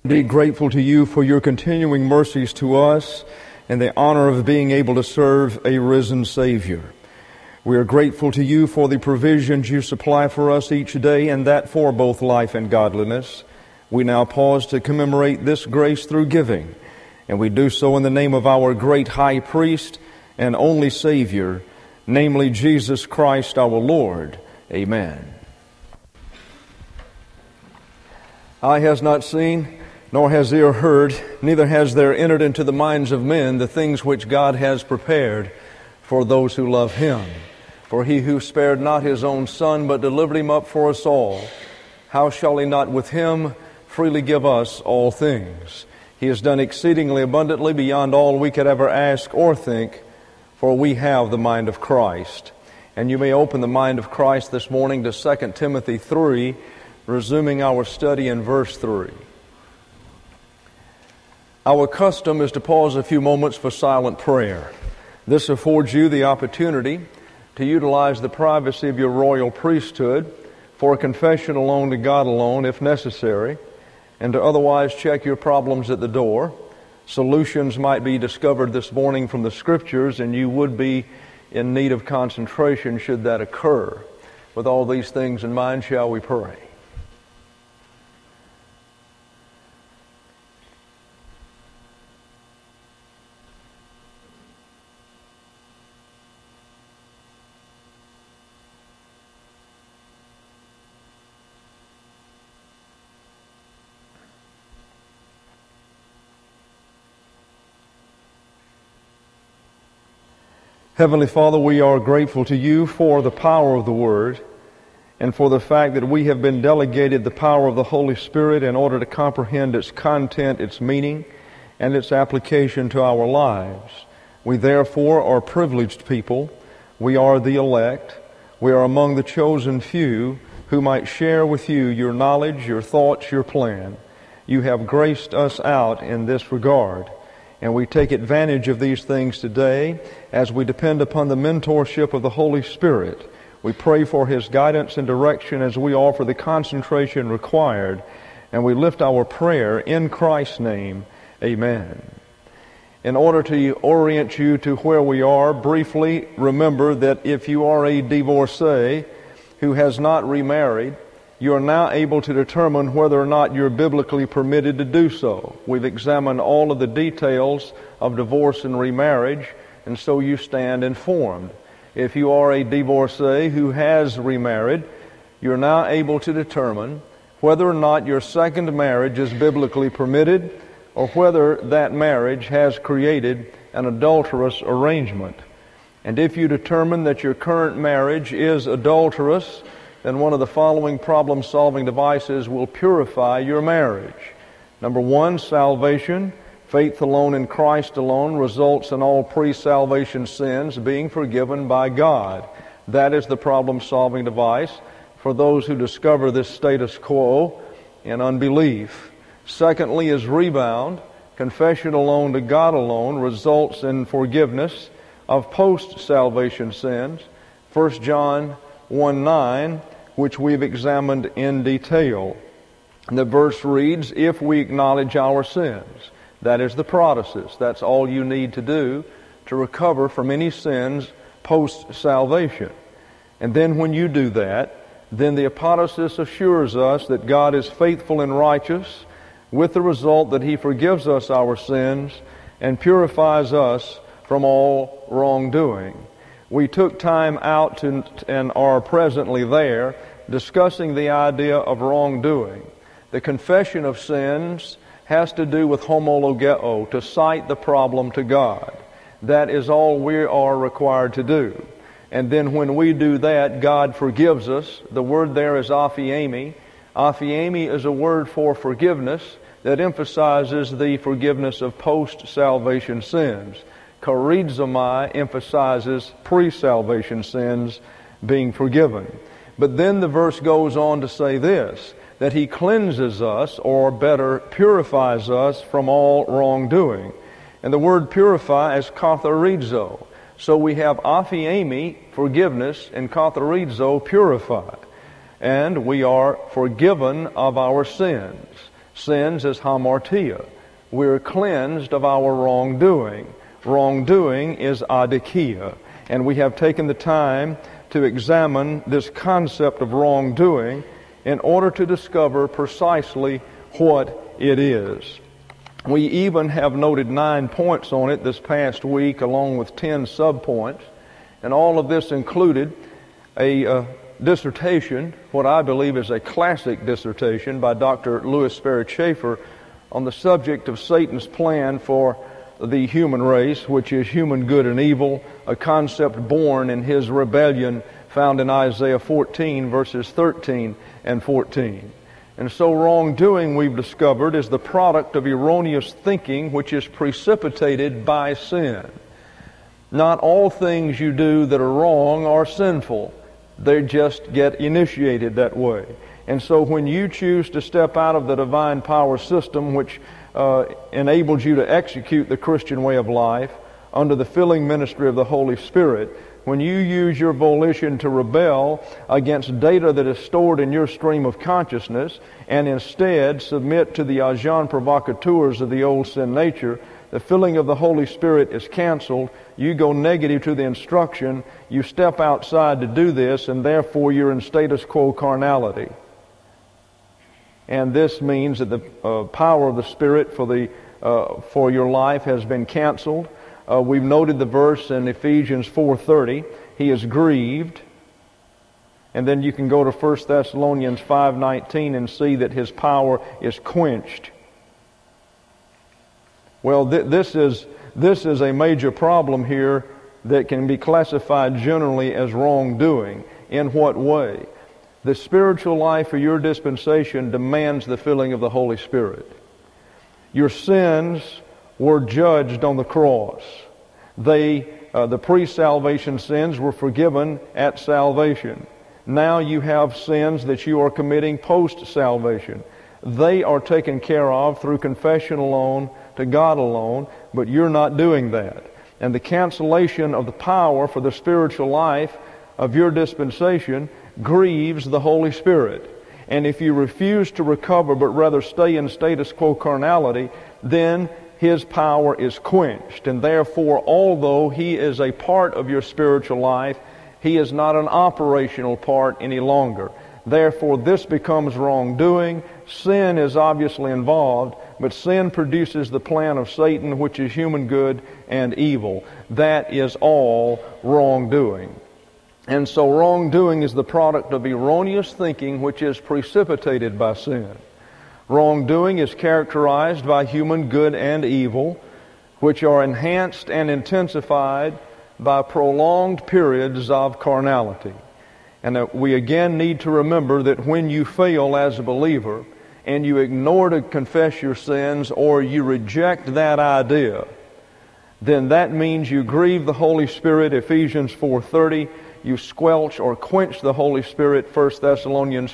Indeed grateful to you for your continuing mercies to us and the honor of being able to serve a risen Savior. We are grateful to you for the provisions you supply for us each day, and that for both life and godliness. We now pause to commemorate this grace through giving, and we do so in the name of our great High Priest and only Savior, namely Jesus Christ our Lord. Amen. Eye has not seen, nor has ear heard, neither has there entered into the minds of men the things which God has prepared for those who love Him. For He who spared not His own Son, but delivered Him up for us all, how shall He not with Him freely give us all things? He has done exceedingly abundantly beyond all we could ever ask or think, for we have the mind of Christ. And you may open the mind of Christ this morning to 2 Timothy 3, resuming our study in verse 3. Our custom is to pause a few moments for silent prayer. This affords you the opportunity to utilize the privacy of your royal priesthood for a confession alone to God alone, if necessary, and to otherwise check your problems at the door. Solutions might be discovered this morning from the Scriptures, and you would be in need of concentration should that occur. With all these things in mind, shall we pray? Heavenly Father, we are grateful to you for the power of the Word and for the fact that we have been delegated the power of the Holy Spirit in order to comprehend its content, its meaning, and its application to our lives. We therefore are privileged people. We are the elect. We are among the chosen few who might share with you your knowledge, your thoughts, your plan. You have graced us out in this regard. And we take advantage of these things today as we depend upon the mentorship of the Holy Spirit. We pray for His guidance and direction as we offer the concentration required, and we lift our prayer in Christ's name. Amen. In order to orient you to where we are, briefly remember that if you are a divorcee who has not remarried, you are now able to determine whether or not you're biblically permitted to do so. We've examined all of the details of divorce and remarriage, and so you stand informed. If you are a divorcee who has remarried, you're now able to determine whether or not your second marriage is biblically permitted or whether that marriage has created an adulterous arrangement. And if you determine that your current marriage is adulterous, then one of the following problem-solving devices will purify your marriage. Number one, salvation. Faith alone in Christ alone results in all pre-salvation sins being forgiven by God. That is the problem-solving device for those who discover this status quo in unbelief. Secondly is rebound. Confession alone to God alone results in forgiveness of post-salvation sins. 1 John 1:9, which we've examined in detail. The verse reads, if we acknowledge our sins. That is the protasis. That's all you need to do to recover from any sins post-salvation. And then when you do that, then the apodosis assures us that God is faithful and righteous, with the result that He forgives us our sins and purifies us from all wrongdoing. We took time out and are presently there discussing the idea of wrongdoing. The confession of sins has to do with homologeo, to cite the problem to God. That is all we are required to do. And then when we do that, God forgives us. The word there is aphiemi. Aphiemi is a word for forgiveness that emphasizes the forgiveness of post-salvation sins. Charizomai emphasizes pre-salvation sins being forgiven. But then the verse goes on to say this, that He cleanses us, or better, purifies us from all wrongdoing. And the word purify is katharizo. So we have aphiemi, forgiveness, and katharizo, purify. And we are forgiven of our sins. Sins is hamartia. We're cleansed of our wrongdoing. Wrongdoing is adikia. And we have taken the time to examine this concept of wrongdoing in order to discover precisely what it is. We even have noted 9 points on it this past week, along with 10 subpoints. And all of this included a dissertation, what I believe is a classic dissertation by Dr. Louis Sperry Chafer on the subject of Satan's plan for the human race, which is human good and evil, a concept born in his rebellion found in Isaiah 14, verses 13 and 14. And so wrongdoing, we've discovered, is the product of erroneous thinking which is precipitated by sin. Not all things you do that are wrong are sinful. They just get initiated that way. And so when you choose to step out of the divine power system which enables you to execute the Christian way of life under the filling ministry of the Holy Spirit, when you use your volition to rebel against data that is stored in your stream of consciousness and instead submit to the agents provocateurs of the old sin nature, the filling of the Holy Spirit is canceled. You go negative to the instruction. You step outside to do this, and therefore you're in status quo carnality. And this means that the power of the Spirit for your life has been canceled. We've noted the verse in Ephesians 4:30. He is grieved. And then you can go to 1 Thessalonians 5:19 and see that his power is quenched. Well, this is a major problem here that can be classified generally as wrongdoing. In what way? The spiritual life of your dispensation demands the filling of the Holy Spirit. Your sins were judged on the cross. The pre-salvation sins were forgiven at salvation. Now you have sins that you are committing post-salvation. They are taken care of through confession alone, to God alone, but you're not doing that. And the cancellation of the power for the spiritual life of your dispensation grieves the Holy Spirit. And if you refuse to recover but rather stay in status quo carnality, then His power is quenched. And therefore, although He is a part of your spiritual life, He is not an operational part any longer. Therefore, this becomes wrongdoing. Sin is obviously involved, but sin produces the plan of Satan, which is human good and evil. That is all wrongdoing. And so wrongdoing is the product of erroneous thinking which is precipitated by sin. Wrongdoing is characterized by human good and evil, which are enhanced and intensified by prolonged periods of carnality. And that we again need to remember that when you fail as a believer and you ignore to confess your sins or you reject that idea, then that means you grieve the Holy Spirit, Ephesians 4:30. You squelch or quench the Holy Spirit, 1 Thessalonians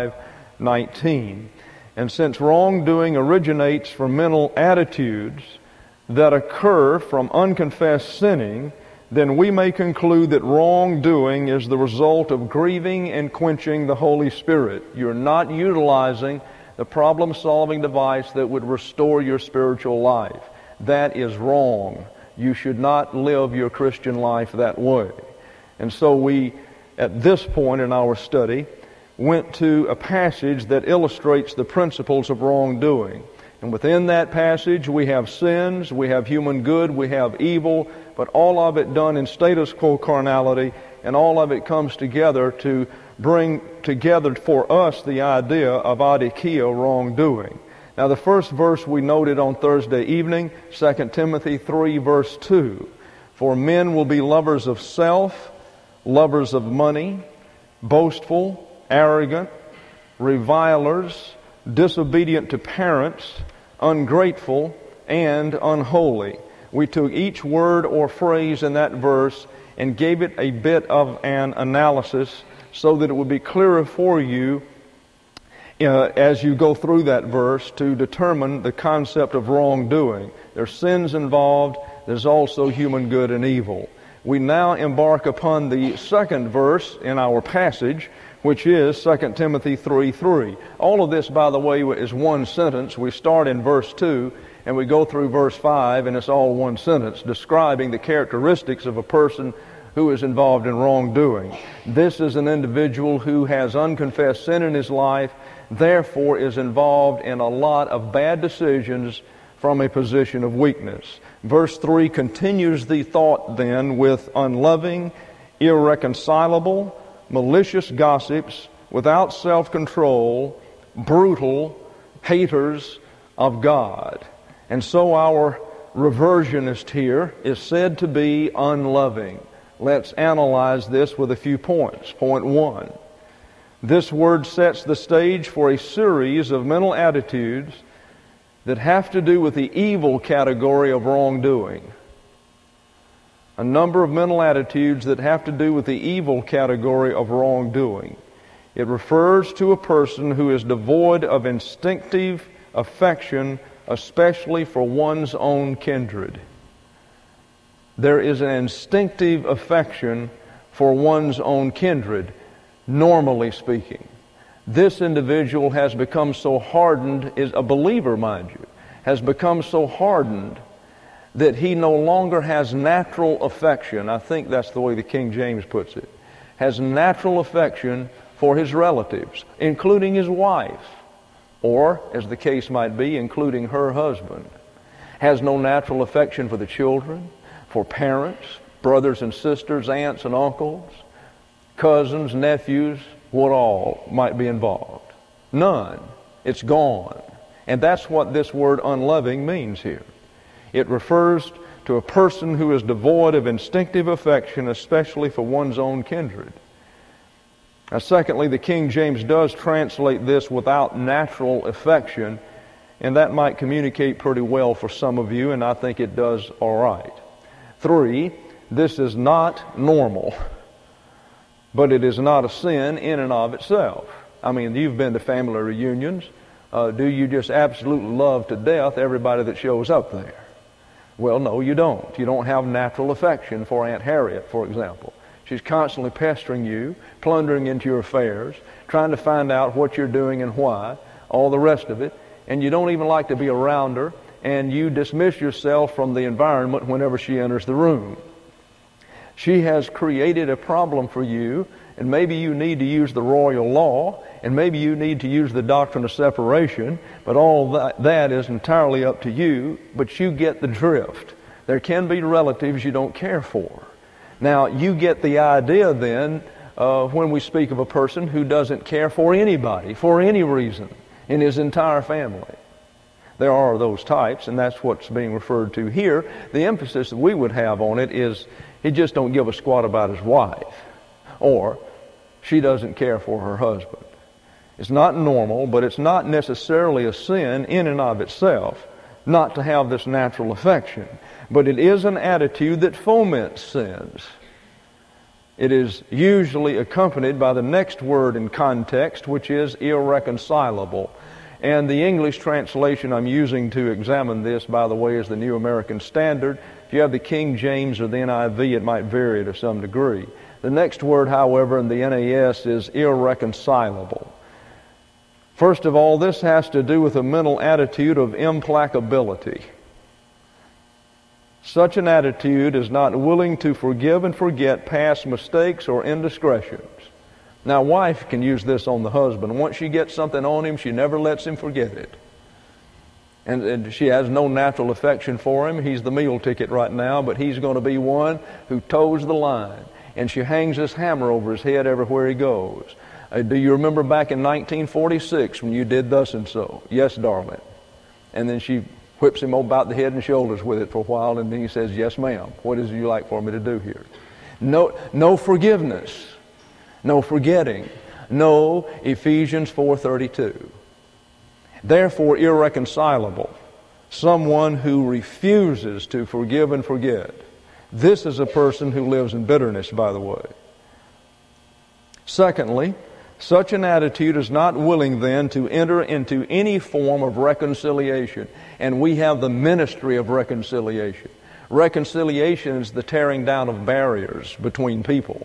5:19. And since wrongdoing originates from mental attitudes that occur from unconfessed sinning, then we may conclude that wrongdoing is the result of grieving and quenching the Holy Spirit. You're not utilizing the problem-solving device that would restore your spiritual life. That is wrong. You should not live your Christian life that way. And so we, at this point in our study, went to a passage that illustrates the principles of wrongdoing. And within that passage we have sins, we have human good, we have evil, but all of it done in status quo carnality, and all of it comes together to bring together for us the idea of adikia, wrongdoing. Now the first verse we noted on Thursday evening, 2 Timothy 3 verse 2. For men will be lovers of self, lovers of money, boastful, arrogant, revilers, disobedient to parents, ungrateful, and unholy. We took each word or phrase in that verse and gave it a bit of an analysis so that it would be clearer for you as you go through that verse to determine the concept of wrongdoing. There's sins involved. There's also human good and evil. We now embark upon the second verse in our passage, which is 2 Timothy 3:3. All of this, by the way, is one sentence. We start in verse 2 and we go through verse 5, and it's all one sentence describing the characteristics of a person who is involved in wrongdoing. This is an individual who has unconfessed sin in his life, therefore is involved in a lot of bad decisions from a position of weakness. Verse 3 continues the thought then with unloving, irreconcilable, malicious gossips, without self-control, brutal, haters of God. And so our reversionist here is said to be unloving. Let's analyze this with a few points. Point 1. This word sets the stage for a series of mental attitudes that have to do with the evil category of wrongdoing. A number of mental attitudes that have to do with the evil category of wrongdoing. It refers to a person who is devoid of instinctive affection, especially for one's own kindred. There is an instinctive affection for one's own kindred, normally speaking. This individual has become so hardened, is a believer, mind you, has become so hardened that he no longer has natural affection. I think that's the way the King James puts it. Has natural affection for his relatives, including his wife, or, as the case might be, including her husband. Has no natural affection for the children, for parents, brothers and sisters, aunts and uncles, cousins, nephews, what all might be involved. None. It's gone. And that's what this word unloving means here. It refers to a person who is devoid of instinctive affection, especially for one's own kindred. Now, secondly, the King James does translate this without natural affection, and that might communicate pretty well for some of you, and I think it does all right. 3, this is not normal, but it is not a sin in and of itself. I mean, you've been to family reunions. Do you just absolutely love to death everybody that shows up there? Well, no, you don't. You don't have natural affection for Aunt Harriet, for example. She's constantly pestering you, plundering into your affairs, trying to find out what you're doing and why, all the rest of it, and you don't even like to be around her, and you dismiss yourself from the environment whenever she enters the room. She has created a problem for you, and maybe you need to use the royal law, and maybe you need to use the doctrine of separation, but all that is entirely up to you, but you get the drift. There can be relatives you don't care for. Now, you get the idea then when we speak of a person who doesn't care for anybody, for any reason, in his entire family. There are those types, and that's what's being referred to here. The emphasis that we would have on it is he just don't give a squat about his wife, or she doesn't care for her husband. It's not normal, but it's not necessarily a sin in and of itself not to have this natural affection. But it is an attitude that foments sins. It is usually accompanied by the next word in context, which is irreconcilable. And the English translation I'm using to examine this, by the way, is the New American Standard. If you have the King James or the NIV, it might vary to some degree. The next word, however, in the NAS is irreconcilable. First of all, this has to do with a mental attitude of implacability. Such an attitude is not willing to forgive and forget past mistakes or indiscretions. Now, a wife can use this on the husband. Once she gets something on him, she never lets him forget it. And she has no natural affection for him. He's the meal ticket right now, but he's going to be one who toes the line. And she hangs this hammer over his head everywhere he goes. Do you remember back in 1946 when you did thus and so? Yes, darling. And then she whips him about the head and shoulders with it for a while, and then he says, yes, ma'am. What is it you like for me to do here? No forgiveness. No forgetting. No Ephesians 4:32. Therefore, irreconcilable. Someone who refuses to forgive and forget. This is a person who lives in bitterness, by the way. Secondly, such an attitude is not willing then to enter into any form of reconciliation. And we have the ministry of reconciliation. Reconciliation is the tearing down of barriers between people.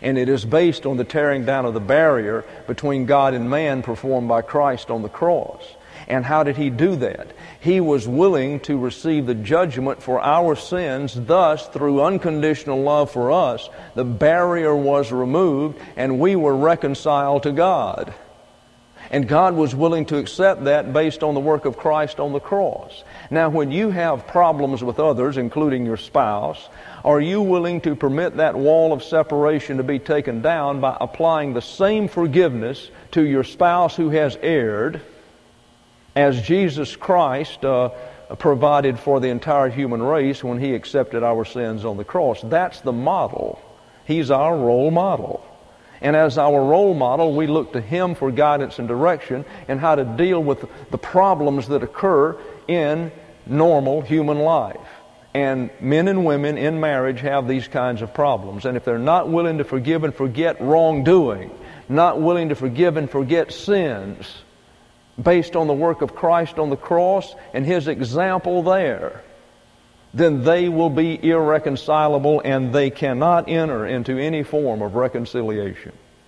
And it is based on the tearing down of the barrier between God and man performed by Christ on the cross. And how did He do that? He was willing to receive the judgment for our sins. Thus, through unconditional love for us, the barrier was removed and we were reconciled to God. And God was willing to accept that based on the work of Christ on the cross. Now, when you have problems with others, including your spouse, are you willing to permit that wall of separation to be taken down by applying the same forgiveness to your spouse who has erred as Jesus Christ provided for the entire human race when He accepted our sins on the cross? That's the model. He's our role model. And as our role model, we look to Him for guidance and direction and how to deal with the problems that occur in normal human life. And men and women in marriage have these kinds of problems. And if they're not willing to forgive and forget wrongdoing, not willing to forgive and forget sins, based on the work of Christ on the cross and His example there, then they will be irreconcilable and they cannot enter into any form of reconciliation.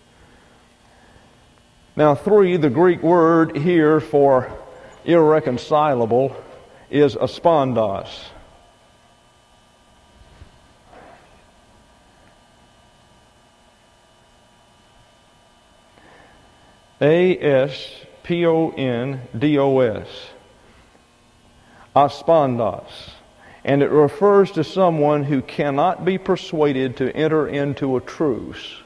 Now, 3, the Greek word here for irreconcilable is aspondos. A-S-P-O-N-D-O-S. Aspondos. And it refers to someone who cannot be persuaded to enter into a truce.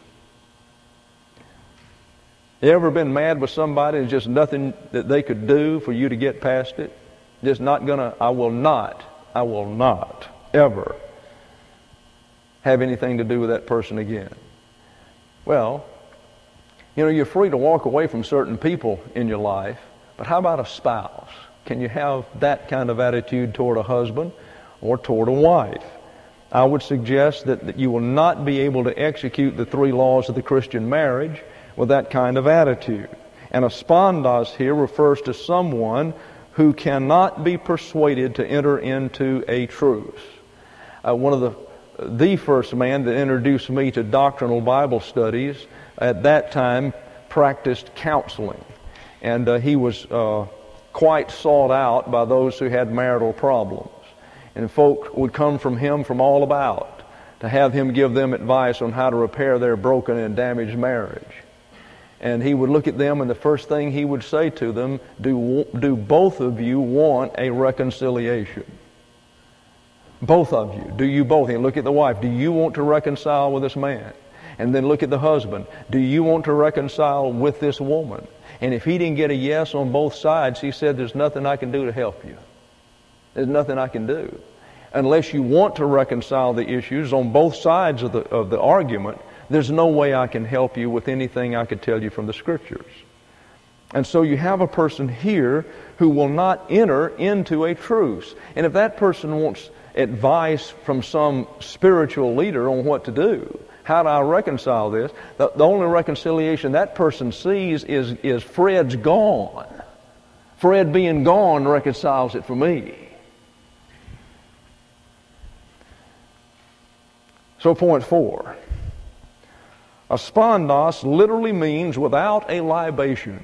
You ever been mad with somebody and just nothing that they could do for you to get past it? Just not gonna, I will not ever have anything to do with that person again. Well, you know, you're free to walk away from certain people in your life, but how about a spouse? Can you have that kind of attitude toward a husband or toward a wife? I would suggest that you will not be able to execute the 3 laws of the Christian marriage with that kind of attitude. And aspondos here refers to someone who cannot be persuaded to enter into a truce. One of the first man that introduced me to doctrinal Bible studies at that time practiced counseling. And he was quite sought out by those who had marital problems. And folk would come from him from all about to have him give them advice on how to repair their broken and damaged marriage. And he would look at them, and the first thing he would say to them, do both of you want a reconciliation? Both of you. Do you both? And look at the wife. Do you want to reconcile with this man? And then look at the husband. Do you want to reconcile with this woman? And if he didn't get a yes on both sides, he said, there's nothing I can do to help you. There's nothing I can do. Unless you want to reconcile the issues on both sides of the argument, there's no way I can help you with anything I could tell you from the Scriptures. And so you have a person here who will not enter into a truce. And if that person wants advice from some spiritual leader on what to do, how do I reconcile this? The only reconciliation that person sees is Fred's gone. Fred being gone reconciles it for me. So point 4. Aspondos literally means without a libation.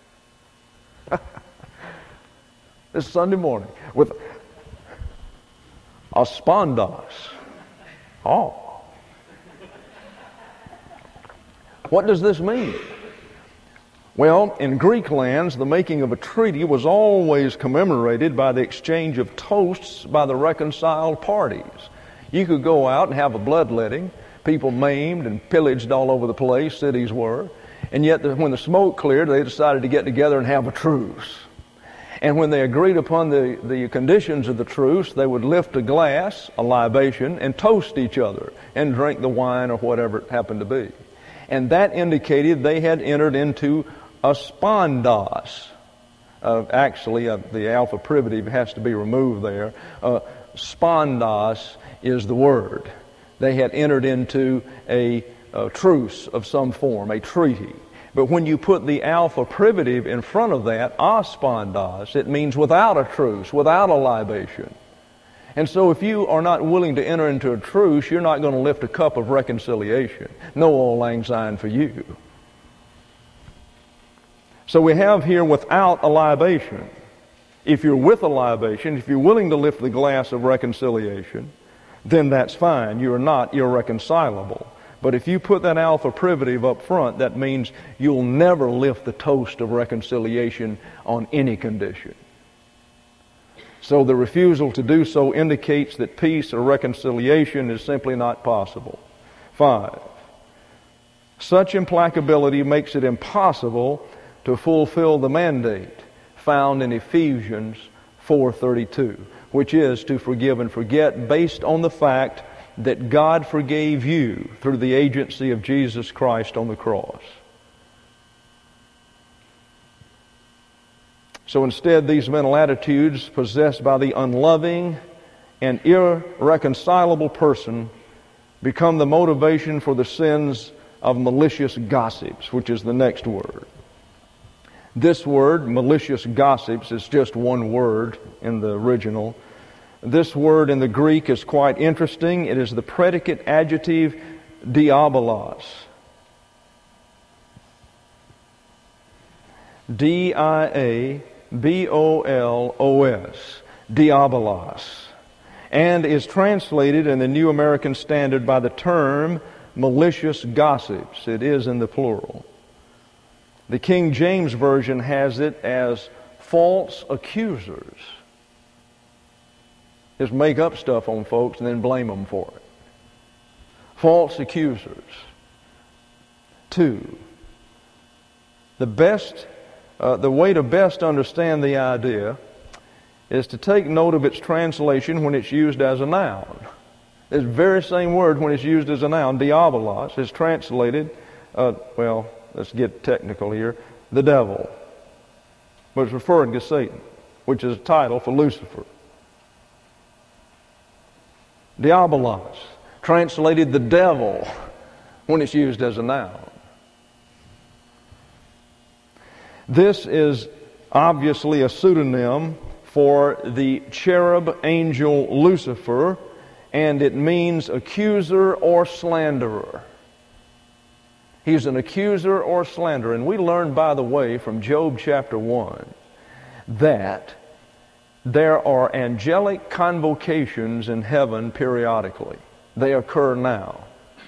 This Sunday morning. With aspondos. Oh. What does this mean? Well, in Greek lands, the making of a treaty was always commemorated by the exchange of toasts by the reconciled parties. You could go out and have a bloodletting, people maimed and pillaged all over the place, cities were, and yet when the smoke cleared, they decided to get together and have a truce. And when they agreed upon the conditions of the truce, they would lift a glass, a libation, and toast each other and drink the wine or whatever it happened to be. And that indicated they had entered into aspondos. Actually, the alpha privative has to be removed there. Spondos is the word. They had entered into a truce of some form, a treaty. But when you put the alpha privative in front of that, aspondos, it means without a truce, without a libation. And so if you are not willing to enter into a truce, you're not going to lift a cup of reconciliation. No auld lang syne for you. So we have here without a libation. If you're with a libation, if you're willing to lift the glass of reconciliation, then that's fine. You are not irreconcilable. But if you put that alpha privative up front, that means you'll never lift the toast of reconciliation on any condition. So the refusal to do so indicates that peace or reconciliation is simply not possible. 5. Such implacability makes it impossible to fulfill the mandate found in Ephesians 4:32, which is to forgive and forget based on the fact that God forgave you through the agency of Jesus Christ on the cross. So instead, these mental attitudes possessed by the unloving and irreconcilable person become the motivation for the sins of malicious gossips, which is the next word. This word, malicious gossips, is just one word in the original. This word in the Greek is quite interesting. It is the predicate adjective diabolos. D-I-A-B-O-L-O-S. Diabolos. And is translated in the New American Standard by the term malicious gossips. It is in the plural. The King James Version has it as false accusers. Just make up stuff on folks and then blame them for it. False accusers. 2. The way to best understand the idea is to take note of its translation when it's used as a noun. This very same word, when it's used as a noun, diabolos, is translated, let's get technical here, the devil. But it's referring to Satan, which is a title for Lucifer. Diabolos, translated the devil, when it's used as a noun. This is obviously a pseudonym for the cherub angel Lucifer, and it means accuser or slanderer. He's an accuser or slanderer. And we learned, by the way, from Job chapter 1, that there are angelic convocations in heaven periodically. They occur now.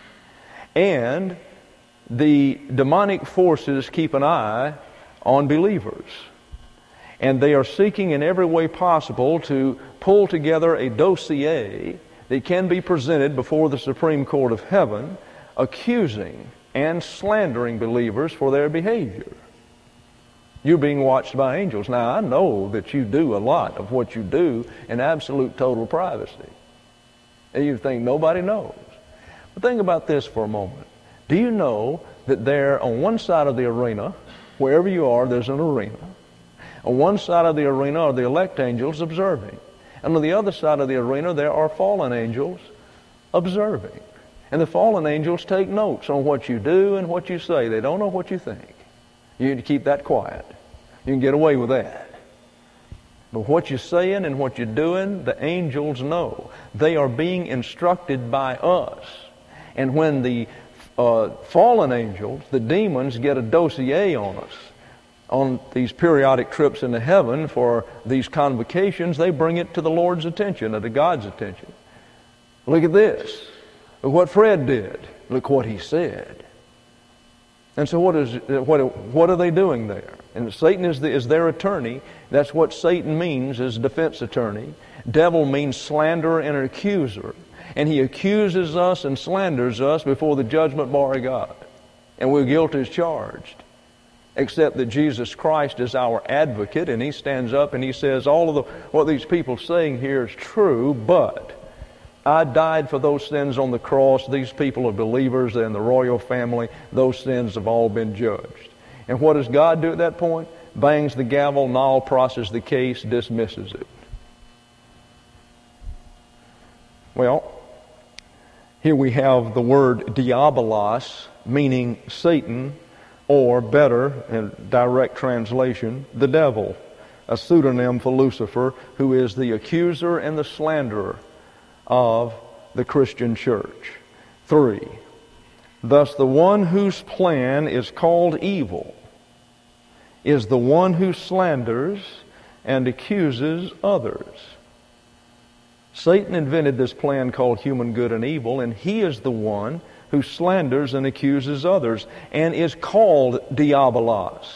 And the demonic forces keep an eye on believers. And they are seeking in every way possible to pull together a dossier that can be presented before the Supreme Court of Heaven, accusing and slandering believers for their behavior. You're being watched by angels. Now, I know that you do a lot of what you do in absolute total privacy. And you think nobody knows. But think about this for a moment. Do you know that there, on one side of the arena, wherever you are, there's an arena. On one side of the arena are the elect angels observing. And on the other side of the arena, there are fallen angels observing. And the fallen angels take notes on what you do and what you say. They don't know what you think. You need to keep that quiet. You can get away with that. But what you're saying and what you're doing, the angels know. They are being instructed by us. And when the fallen angels, the demons, get a dossier on us, on these periodic trips into heaven for these convocations, they bring it to the Lord's attention, or to God's attention. Look at this. Look what Fred did. Look what he said. And so what are they doing there? And Satan is their attorney. That's what Satan means, is defense attorney. Devil means slanderer and accuser. And he accuses us and slanders us before the judgment bar of God. And we're guilty as charged. Except that Jesus Christ is our advocate, and he stands up and he says, all of what these people are saying here is true, but I died for those sins on the cross. These people are believers. They're in the royal family. Those sins have all been judged. And what does God do at that point? Bangs the gavel, null processes the case, dismisses it. Well, here we have the word diabolos, meaning Satan, or better, in direct translation, the devil. a pseudonym for Lucifer, who is the accuser and the slanderer of the Christian church. 3, thus the one whose plan is called evil is the one who slanders and accuses others. Satan invented this plan called human good and evil, and he is the one who slanders and accuses others and is called Diabolos.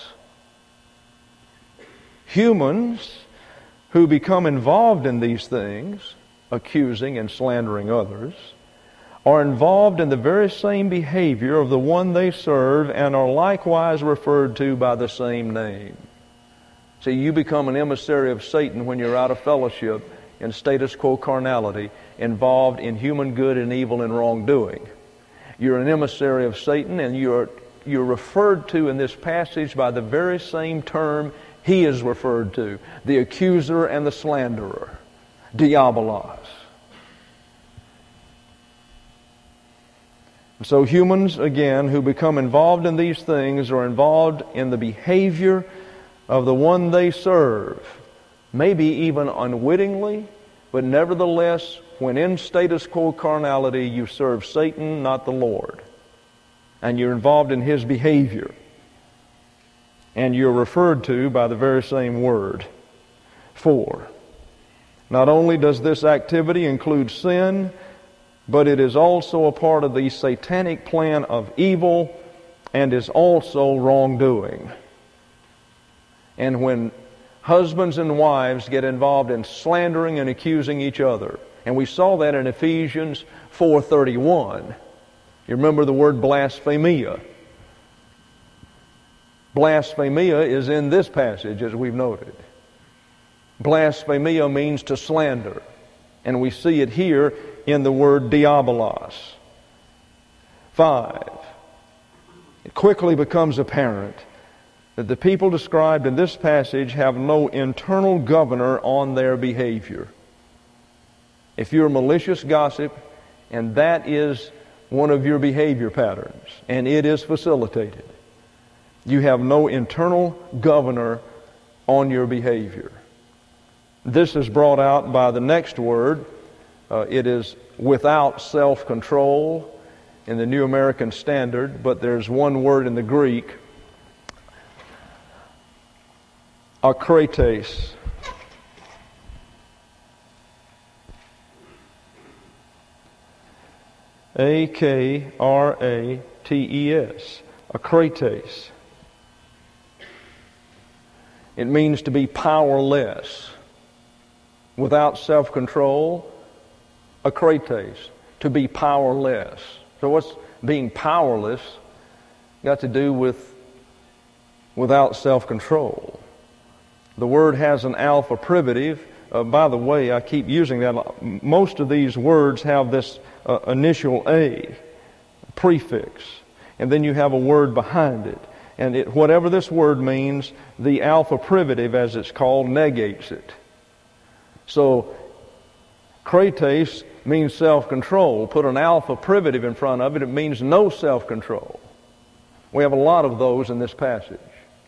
Humans who become involved in these things, accusing and slandering others, are involved in the very same behavior of the one they serve and are likewise referred to by the same name. See, you become an emissary of Satan when you're out of fellowship in status quo carnality, involved in human good and evil and wrongdoing. You're an emissary of Satan, and you're referred to in this passage by the very same term he is referred to, the accuser and the slanderer, Diabolos. So humans, again, who become involved in these things are involved in the behavior of the one they serve, maybe even unwittingly, but nevertheless, when in status quo carnality, you serve Satan, not the Lord. And you're involved in his behavior. And you're referred to by the very same word. 4, not only does this activity include sin, but it is also a part of the satanic plan of evil and is also wrongdoing. And when husbands and wives get involved in slandering and accusing each other, and we saw that in Ephesians 4:31. You remember the word blasphemia. Blasphemia is in this passage, as we've noted. Blasphemia means to slander, and we see it here in the word diabolos. 5, it quickly becomes apparent that the people described in this passage have no internal governor on their behavior. If you're a malicious gossip, and that is one of your behavior patterns, and it is facilitated, you have no internal governor on your behavior. This is brought out by the next word. It is without self-control in the New American Standard, but there's one word in the Greek, akrates. A-K-R-A-T-E-S. Akrates. It means to be powerless, without self-control. Akrates, to be powerless. So what's being powerless got to do with without self-control? The word has an alpha privative. By the way, I keep using that. Most of these words have this initial A, prefix, and then you have a word behind it. And whatever this word means, the alpha privative, as it's called, negates it. So, krates means self-control. Put an alpha privative in front of it, it means no self-control. We have a lot of those in this passage.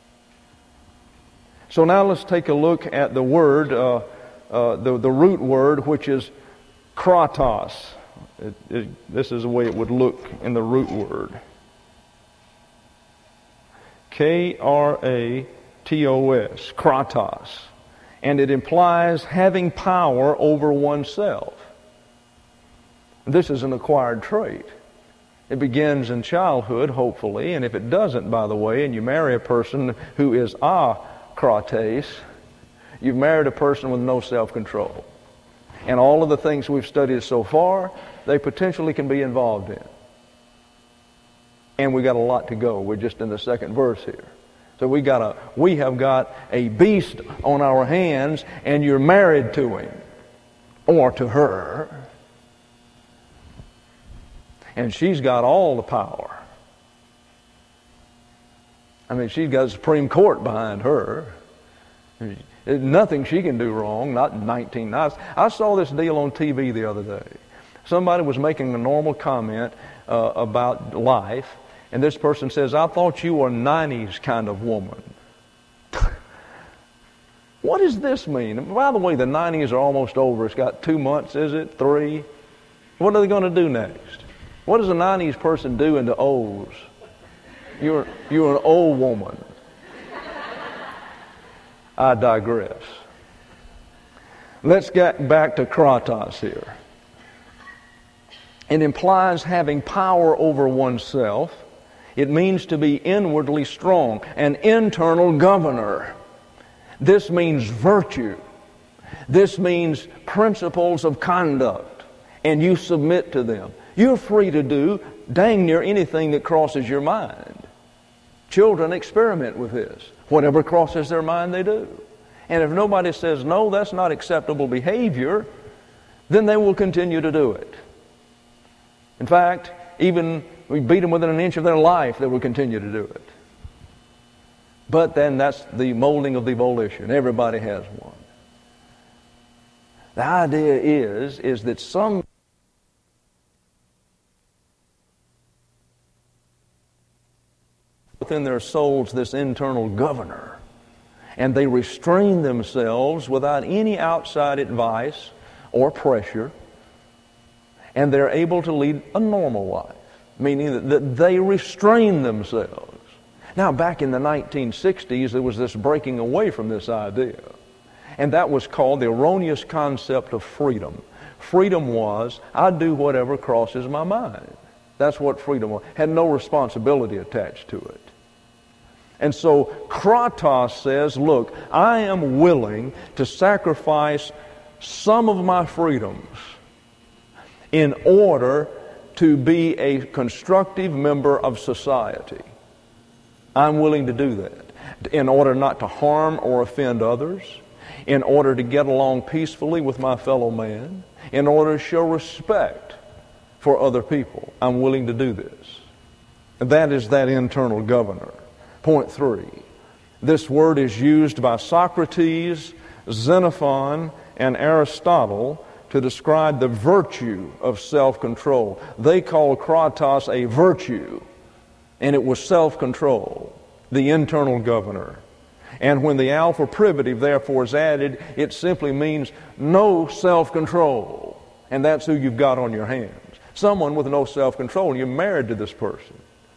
So now let's take a look at the word, the root word, which is kratos. This is the way it would look in the root word. K-R-A-T-O-S, kratos. And it implies having power over oneself. This is an acquired trait. It begins in childhood, hopefully, and if it doesn't, by the way, and you marry a person who is krates, you've married a person with no self-control. And all of the things we've studied so far, they potentially can be involved in. And we got a lot to go. We're just in the second verse here. So we have got a beast on our hands, and you're married to him or to her. And she's got all the power. I mean, she's got the Supreme Court behind her. There's nothing she can do wrong, not 19 nights. I saw this deal on TV the other day. Somebody was making a normal comment about life, and this person says, "I thought you were a 90s kind of woman." What does this mean? And by the way, the 90s are almost over. It's got 2 months, is it? 3? What are they going to do next? What does a 90s person do in the O's? You're an old woman. I digress. Let's get back to kratos here. It implies having power over oneself. It means to be inwardly strong, an internal governor. This means virtue. This means principles of conduct, and you submit to them. You're free to do dang near anything that crosses your mind. Children experiment with this. Whatever crosses their mind, they do. And if nobody says, no, that's not acceptable behavior, then they will continue to do it. In fact, even we beat them within an inch of their life, they will continue to do it. But then that's the molding of the volition. Everybody has one. The idea is that some within their souls this internal governor, and they restrain themselves without any outside advice or pressure, and they're able to lead a normal life, meaning that they restrain themselves. Now, back in the 1960s, there was this breaking away from this idea, and that was called the erroneous concept of freedom. Freedom was, I do whatever crosses my mind. That's what freedom was. Had no responsibility attached to it. And so kratos says, look, I am willing to sacrifice some of my freedoms in order to be a constructive member of society. I'm willing to do that in order not to harm or offend others, in order to get along peacefully with my fellow man, in order to show respect for other people. I'm willing to do this. And that is that internal governor. Point 3. This word is used by Socrates, Xenophon, and Aristotle to describe the virtue of self-control. They call kratos a virtue, and it was self-control, the internal governor. And when the alpha privative, therefore, is added, it simply means no self-control. And that's who you've got on your hands. Someone with no self-control, and you're married to this person.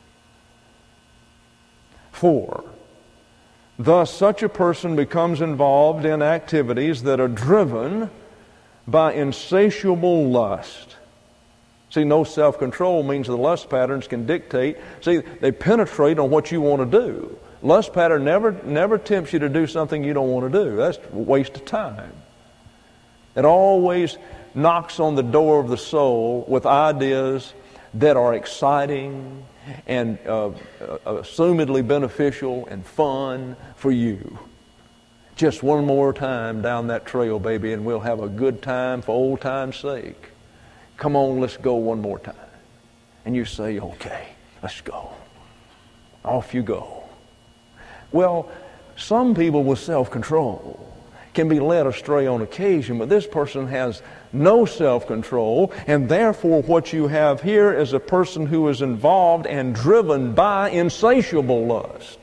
4. Thus, such a person becomes involved in activities that are driven by insatiable lust. See, no self-control means the lust patterns can dictate. See, they penetrate on what you want to do. Lust pattern never tempts you to do something you don't want to do. That's a waste of time. It always knocks on the door of the soul with ideas that are exciting and assumedly beneficial and fun for you. Just one more time down that trail, baby, and we'll have a good time for old time's sake. Come on, let's go one more time. And you say, okay, let's go. Off you go. Well, some people with self-control can be led astray on occasion, but this person has no self-control, and therefore what you have here is a person who is involved and driven by insatiable lust.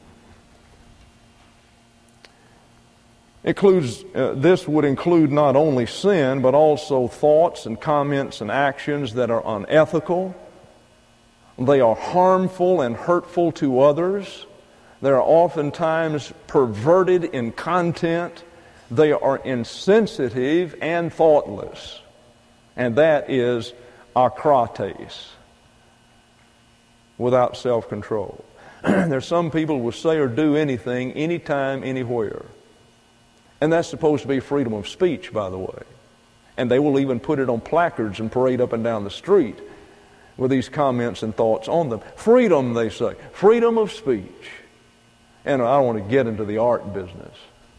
This would include not only sin, but also thoughts and comments and actions that are unethical. They are harmful and hurtful to others. They are oftentimes perverted in content. They are insensitive and thoughtless. And that is akrates, without self-control. There's some people who will say or do anything, anytime, anywhere. And that's supposed to be freedom of speech, by the way. And they will even put it on placards and parade up and down the street with these comments and thoughts on them. Freedom, they say. Freedom of speech. And I don't want to get into the art business.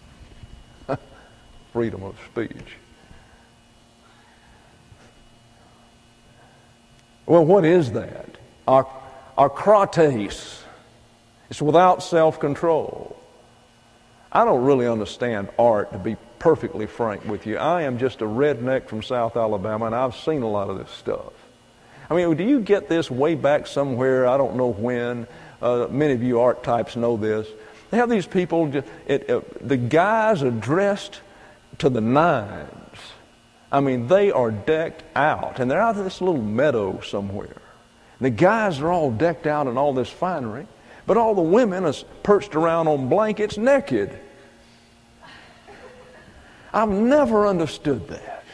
Freedom of speech. Well, what is that? Akrates. It's without self-control. I don't really understand art, to be perfectly frank with you. I am just a redneck from South Alabama, and I've seen a lot of this stuff. I mean, do you get this way back somewhere? I don't know when. Many of you art types know this. They have these people, the guys are dressed to the nines. I mean, they are decked out, and they're out in this little meadow somewhere. The guys are all decked out in all this finery, but all the women are perched around on blankets naked. I've never understood that.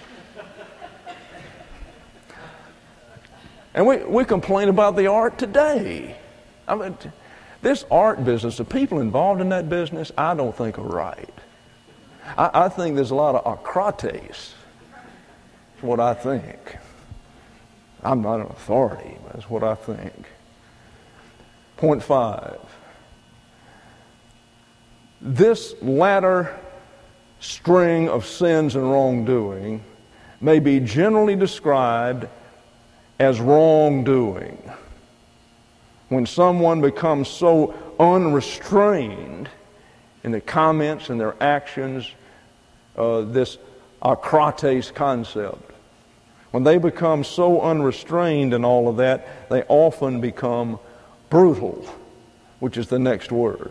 And we complain about the art today. I mean, this art business, the people involved in that business, I don't think are right. I think there's a lot of acrates. That's what I think. I'm not an authority, but that's what I think. Point 5. This latter string of sins and wrongdoing may be generally described as wrongdoing. When someone becomes so unrestrained in their comments and their actions, this acrates concept, when they become so unrestrained in all of that, they often become brutal, which is the next word.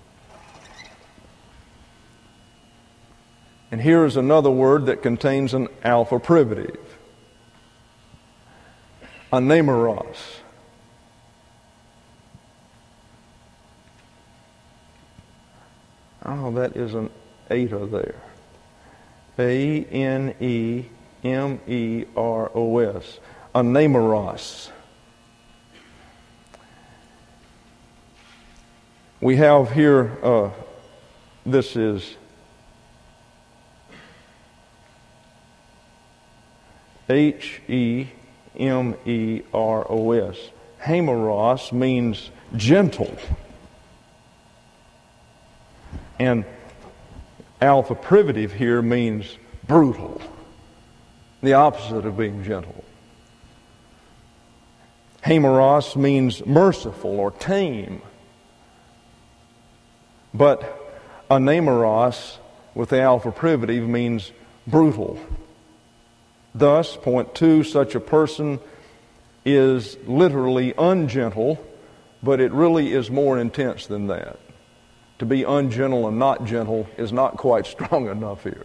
And here is another word that contains an alpha privative. Anemoros. Oh, that is an eta there. Anemeros. Anemoros. We have here, this is Hemeros. Hemeros means gentle. And alpha privative here means brutal. The opposite of being gentle. Hemeros means merciful or tame. But anemoros with the alpha privative means brutal. Thus, point 2, such a person is literally ungentle, but it really is more intense than that. To be ungentle and not gentle is not quite strong enough here.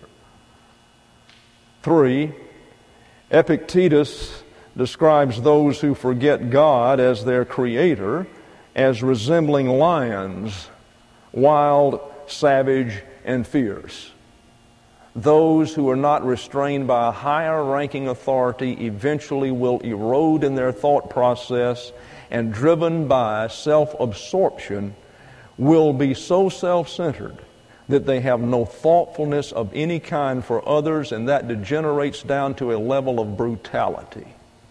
3, Epictetus describes those who forget God as their creator as resembling lions, wild, savage, and fierce. Those who are not restrained by a higher ranking authority eventually will erode in their thought process, and driven by self-absorption will be so self-centered that they have no thoughtfulness of any kind for others, and that degenerates down to a level of brutality.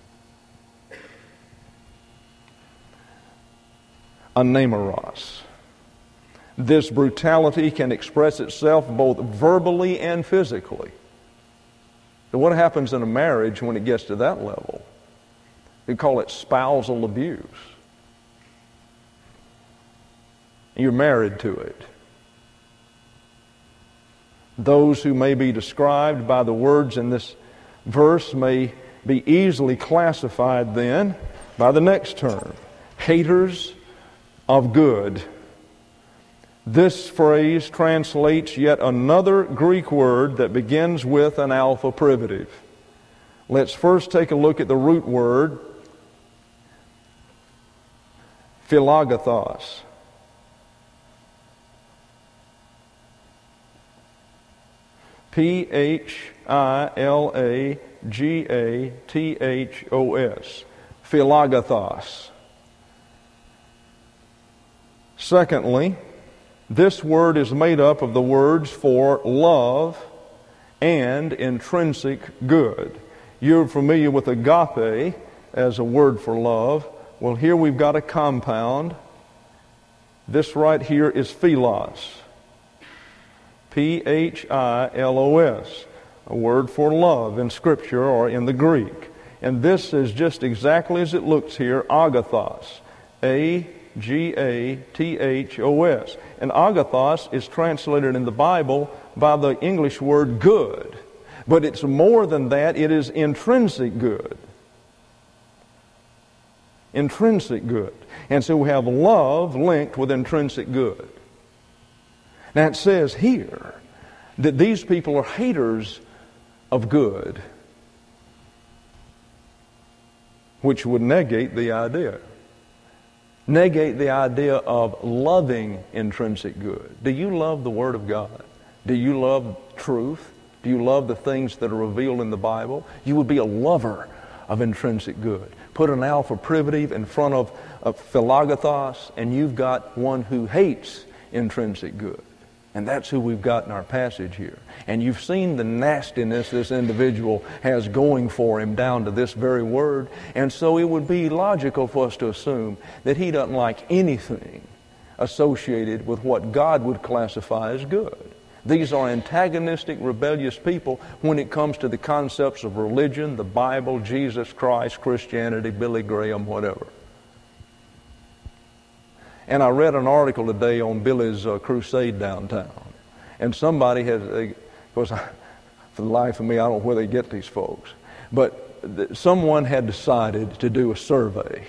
Anemoros. This brutality can express itself both verbally and physically. So what happens in a marriage when it gets to that level? We call it spousal abuse. You're married to it. Those who may be described by the words in this verse may be easily classified then by the next term, haters of good. This phrase translates yet another Greek word that begins with an alpha privative. Let's first take a look at the root word, philagathos. Philagathos. Philagathos. Secondly, this word is made up of the words for love and intrinsic good. You're familiar with agape as a word for love. Well, here we've got a compound. This right here is philos. Philos, a word for love in Scripture or in the Greek. And this is just exactly as it looks here, agathos. A-G-A-T-H-O-S. And agathos is translated in the Bible by the English word good. But it's more than that, it is intrinsic good. Intrinsic good. And so we have love linked with intrinsic good. Now it says here that these people are haters of good, which would negate the idea. Negate the idea of loving intrinsic good. Do you love the Word of God? Do you love truth? Do you love the things that are revealed in the Bible? You would be a lover of intrinsic good. Put an alpha privative in front of philagathos, and you've got one who hates intrinsic good. And that's who we've got in our passage here. And you've seen the nastiness this individual has going for him down to this very word. And so it would be logical for us to assume that he doesn't like anything associated with what God would classify as good. These are antagonistic, rebellious people when it comes to the concepts of religion, the Bible, Jesus Christ, Christianity, Billy Graham, whatever. And I read an article today on Billy's crusade downtown. And somebody has, of course, for the life of me, I don't know where they get these folks. But someone had decided to do a survey.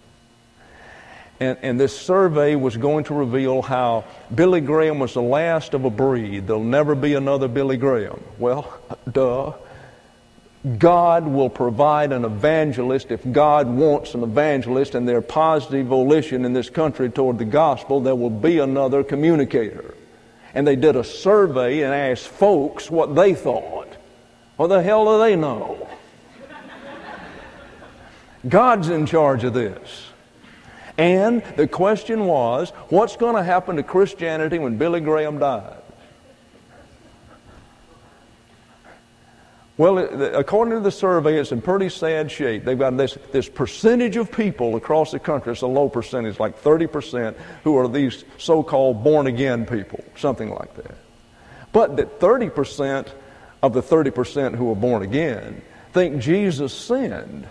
And this survey was going to reveal how Billy Graham was the last of a breed. There'll never be another Billy Graham. Well, duh. God will provide an evangelist if God wants an evangelist, and there's positive volition in this country toward the gospel. There will be another communicator. And they did a survey and asked folks what they thought. What the hell do they know? God's in charge of this. And the question was, what's going to happen to Christianity when Billy Graham dies? Well, according to the survey, it's in pretty sad shape. They've got this percentage of people across the country, it's a low percentage, like 30%, who are these so-called born-again people, something like that. But that 30% of the 30% who are born again think Jesus sinned.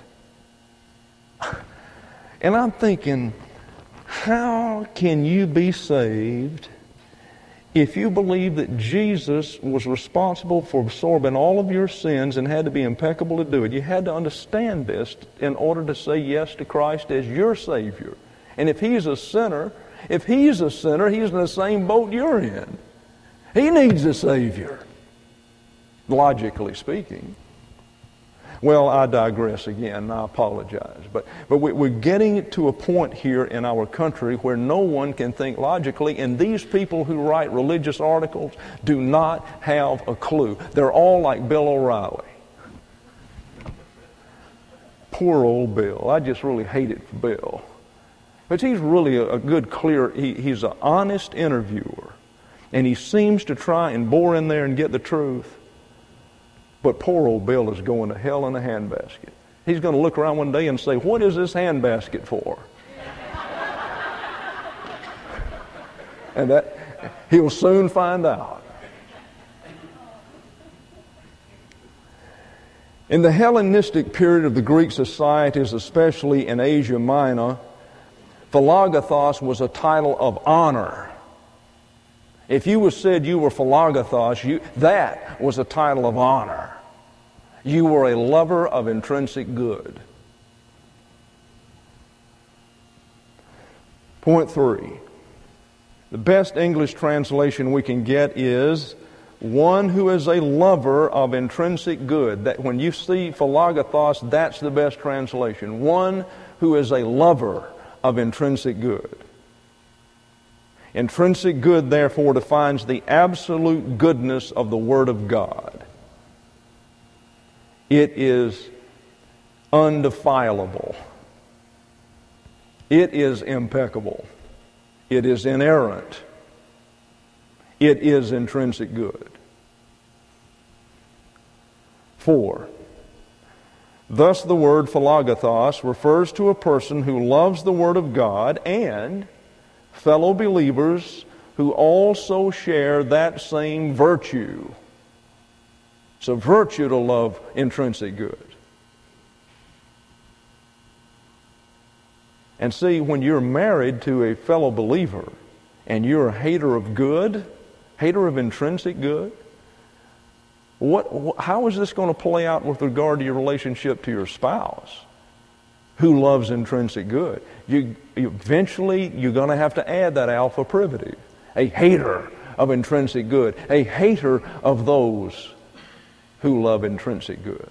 And I'm thinking, how can you be saved if you believe that Jesus was responsible for absorbing all of your sins and had to be impeccable to do it? You had to understand this in order to say yes to Christ as your Savior. And if He's a sinner, He's in the same boat you're in. He needs a Savior, logically speaking. Well, I digress again. I apologize. But we're getting to a point here in our country where no one can think logically, and these people who write religious articles do not have a clue. They're all like Bill O'Reilly. Poor old Bill. I just really hate it for Bill. But he's really a good, clear, he's an honest interviewer. And he seems to try and bore in there and get the truth. But poor old Bill is going to hell in a handbasket. He's going to look around one day and say, what is this handbasket for? And that he'll soon find out. In the Hellenistic period of the Greek societies, especially in Asia Minor, philagathos was a title of honor. If you said you were philagathos, that was a title of honor. You were a lover of intrinsic good. Point 3. The best English translation we can get is one who is a lover of intrinsic good. That when you see philagathos, that's the best translation. One who is a lover of intrinsic good. Intrinsic good, therefore, defines the absolute goodness of the Word of God. It is undefilable. It is impeccable. It is inerrant. It is intrinsic good. 4. Thus the word philagathos refers to a person who loves the Word of God and fellow believers who also share that same virtue. It's a virtue to love intrinsic good. And see, when you're married to a fellow believer and you're a hater of good, hater of intrinsic good, how is this going to play out with regard to your relationship to your spouse who loves intrinsic good? Eventually, you're going to have to add that alpha privative. A hater of intrinsic good, a hater of those who love intrinsic good.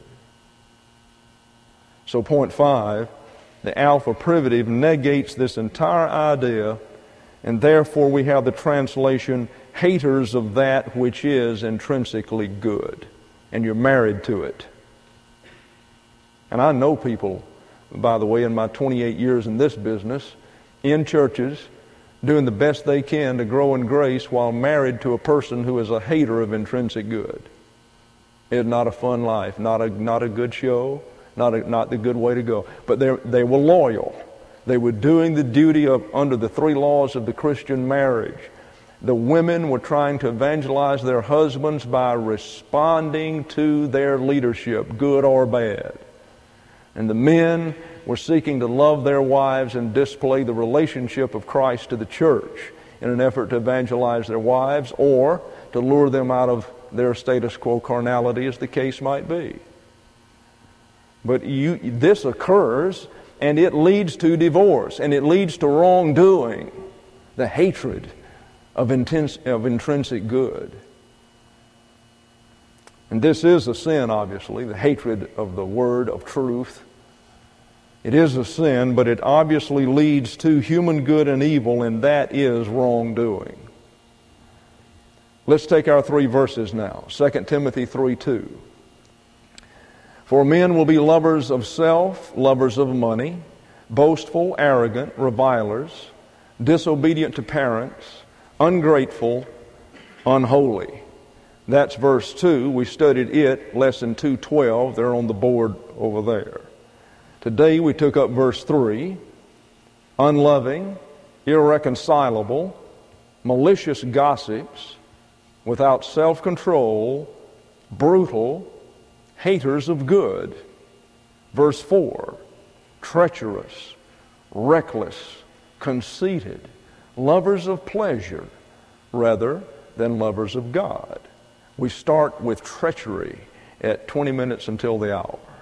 So point 5, the alpha privative negates this entire idea, and therefore we have the translation, haters of that which is intrinsically good. And you're married to it. And I know people, by the way, in my 28 years in this business, in churches, doing the best they can to grow in grace while married to a person who is a hater of intrinsic good. It's not a fun life, not a good show, not the good way to go. But they were loyal. They were doing the duty under the 3 laws of the Christian marriage. The women were trying to evangelize their husbands by responding to their leadership, good or bad. And the men were seeking to love their wives and display the relationship of Christ to the church in an effort to evangelize their wives or to lure them out of their status quo carnality, as the case might be. But this occurs, and it leads to divorce, and it leads to wrongdoing, the hatred of intrinsic good. And this is a sin, obviously, the hatred of the word of truth. It is a sin, but it obviously leads to human good and evil, and that is wrongdoing. Let's take our 3 verses now. 2 Timothy 3:2. For men will be lovers of self, lovers of money, boastful, arrogant, revilers, disobedient to parents, ungrateful, unholy. That's verse 2. We studied it, lesson 2:12. They're on the board over there. Today we took up verse 3. Unloving, irreconcilable, malicious gossips, without self-control, brutal, haters of good. Verse 4. Treacherous, reckless, conceited, lovers of pleasure rather than lovers of God. We start with treachery at 20 minutes until the hour.